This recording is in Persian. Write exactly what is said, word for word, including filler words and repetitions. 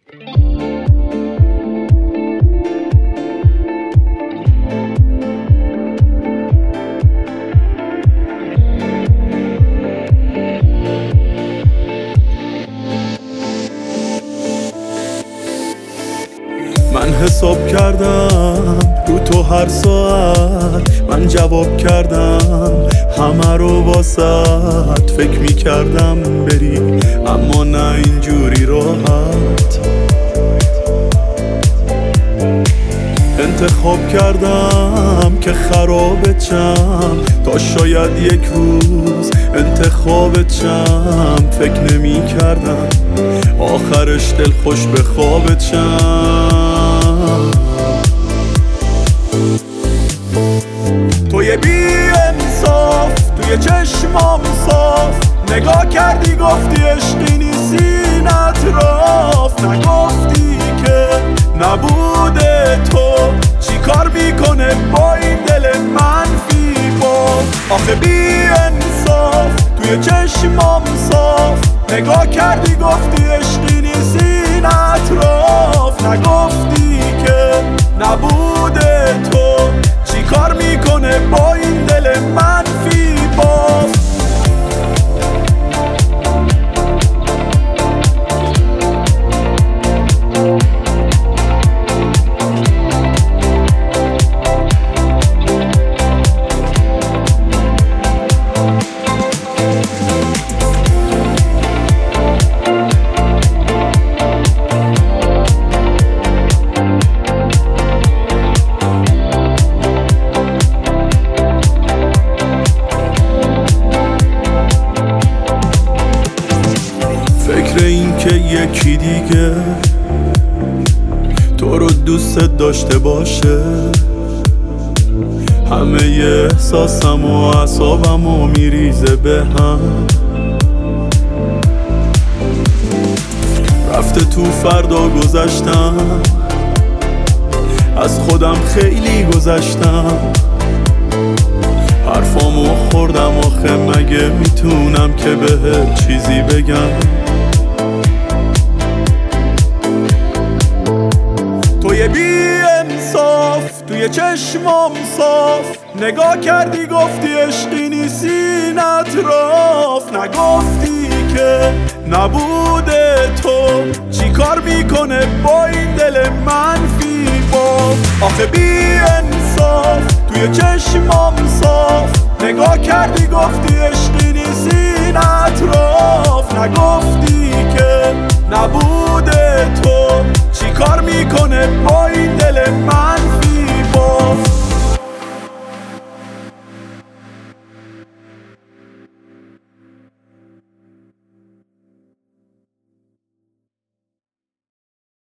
من حساب کردم رو تو هر ساعت، من جواب کردم همه رو واسط، فکر میکردم بری اما نه اینجوری راحت. انتخاب کردم که خرابت شم تا شاید یک روز انتخابت شم. فکر نمی کردم آخرش دل خوش به خوابت شم. توی بی انصاف توی چشمام صاف، نگاه کردی گفتی عشقی نیستی اطراف. نگفتی که نبوده تو چی کار میکنه با این دل منفی باز. آخه بی انصاف توی چشمام صاف، نگاه کردی گفتی عشقی نیستی اطراف. نگفتی که نبوده تو چی کار میکنه با این دل منفی باز. فکر این که یکی دیگه تو رو دوست داشته باشه، همه احساسم و اعصابم و میریزه به هم. رفته تو فردا گذشتم، از خودم خیلی گذشتم. حرفامو خوردم آخه مگه میتونم که بهت چیزی بگم. توی بی انصاف توی چشمام صاف، نگاه کردی گفتی عشقی نیستی اطراف. نگفتی که نبوده تو چی کار میکنه با این دل منفی باز. آخه بی انصاف توی چشمام صاف، نگاه کردی گفتی عشقی نیستی اطراف. نگفتی که